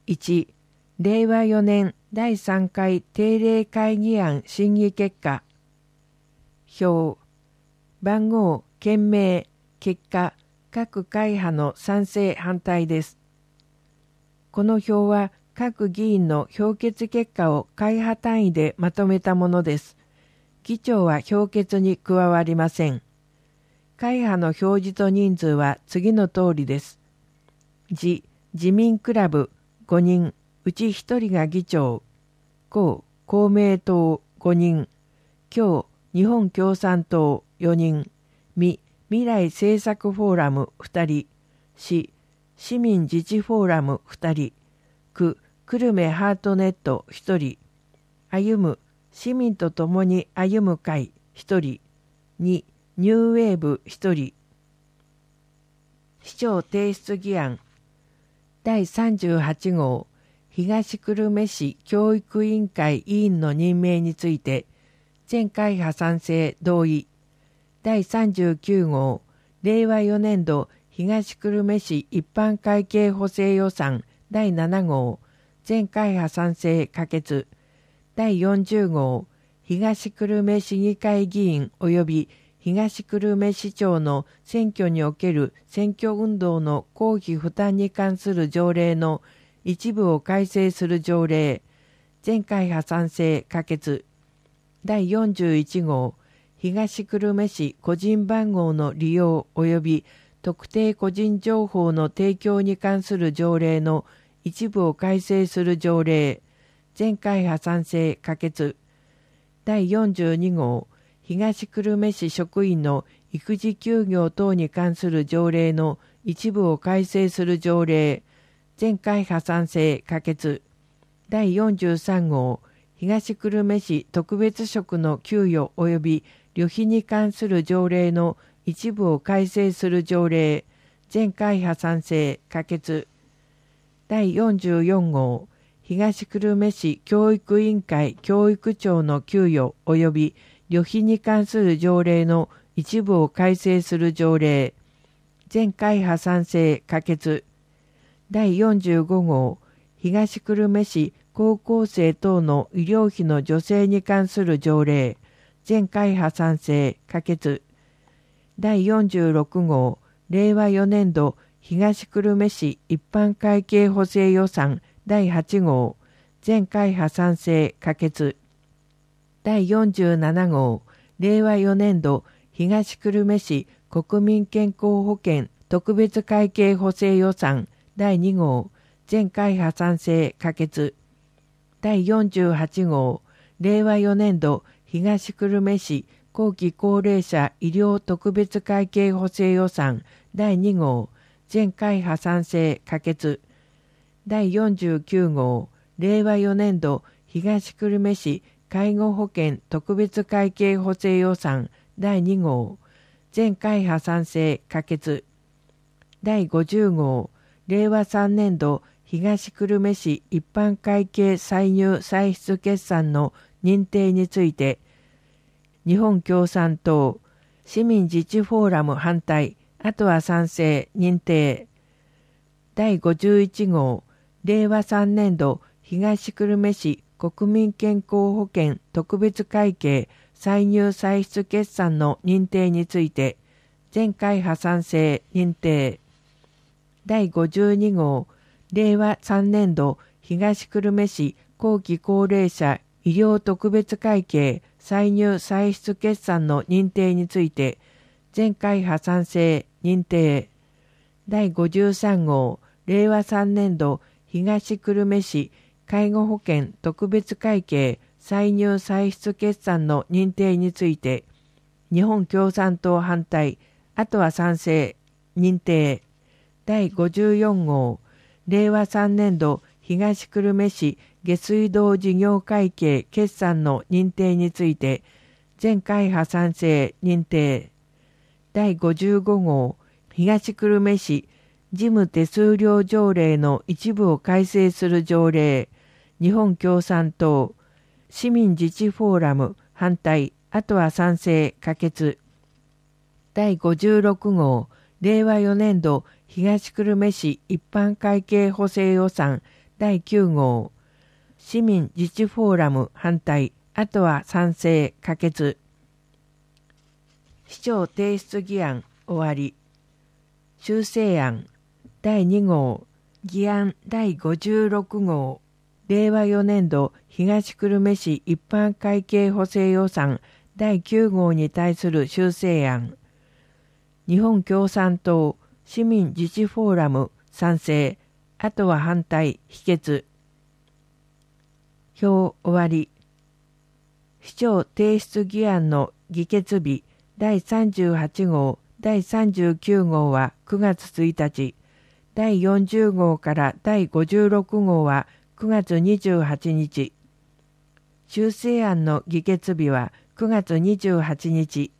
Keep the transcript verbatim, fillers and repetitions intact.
いち、れいわよねんだいさんかい定例会議案審議結果。表、番号、件名、結果、各会派の賛成反対です。この表は各議員の評決結果を会派単位でまとめたものです。議長は評決に加わりません。会派の表示と人数は次の通りです。自、自民クラブごにん、うちひとりが議長。公、公明党ごにん。共、日本共産党よにん。み、未来政策フォーラムふたり。し、市民自治フォーラムふたり。く、久留米ハートネットひとり。歩む、市民と共に歩む会ひとり。に、ニューウェーブひとり。市長提出議案。だいさんじゅうはち号、東久留米市教育委員会委員の任命について、全会派賛成同意。だいさんじゅうきゅう号、れいわよねん度東久留米市一般会計補正予算だいなな号、全会派賛成可決。だいよんじゅう号、東久留米市議会議員及び東久留米市長の選挙における選挙運動の公費負担に関する条例の一部を改正する条例、全会派賛成可決。だいよんじゅういち号、東久留米市個人番号の利用及び特定個人情報の提供に関する条例の一部を改正する条例、全会派賛成可決。だいよんじゅうに号、東久留米市職員の育児休業等に関する条例の一部を改正する条例、全会派賛成可決。だいよんじゅうさん号、東久留米市特別職の給与及び旅費に関する条例の一部を改正する条例、全会派賛成可決。だいよんじゅうよん号、東久留米市教育委員会教育長の給与及び旅費に関する条例の一部を改正する条例、全会派賛成可決。だいよんじゅうご号、東久留米市高校生等の医療費の助成に関する条例、全会派賛成可決。だいよんじゅうろく号、れいわよねん度東久留米市一般会計補正予算だいはち号、全会派賛成可決。だいよんじゅうなな号、れいわよねん度東久留米市国民健康保険特別会計補正予算だいに号、全会派賛成可決。だいよんじゅうはち号、れいわよねん度東久留米市後期高齢者医療特別会計補正予算だいに号、全会派賛成可決。だいよんじゅうきゅう号、れいわよねん度東久留米市介護保険特別会計補正予算だいに号、全会派賛成可決。だいごじゅう号、れいわさんねん度東久留米市一般会計歳入歳出決算の認定について、日本共産党、市民自治フォーラム反対、あとは賛成、認定。だいごじゅういち号、れいわさんねん度東久留米市国民健康保険特別会計歳入歳出決算の認定について、全会派賛成、認定。だいごじゅうに号、れいわさんねん度東久留米市後期高齢者医療特別会計歳入歳出決算の認定について、全会派賛成、認定。だいごじゅうさん号、れいわさんねん度東久留米市介護保険特別会計歳入歳出決算の認定について、日本共産党反対、あとは賛成、認定。だいごじゅうよん号、れいわさんねん度東久留米市下水道事業会計決算の認定について、全会派賛成、認定。だいごじゅうご号、東久留米市事務手数料条例の一部を改正する条例、日本共産党、市民自治フォーラム反対、あとは賛成、可決。だいごじゅうろく号、れいわよねん度東久留米市一般会計補正予算だいきゅう号、市民自治フォーラム反対、あとは賛成可決。市長提出議案終わり。修正案だいに号、議案だいごじゅうろく号、れいわよねんど東久留米市一般会計補正予算だいきゅう号に対する修正案。日本共産党市民自治フォーラム賛成、あとは反対否決。表終わり。市長提出議案の議決日だいさんじゅうはち号、だいさんじゅうきゅう号はくがつついたち、だいよんじゅう号からだいごじゅうろく号はくがつにじゅうはちにち。修正案の議決日はくがつにじゅうはちにち。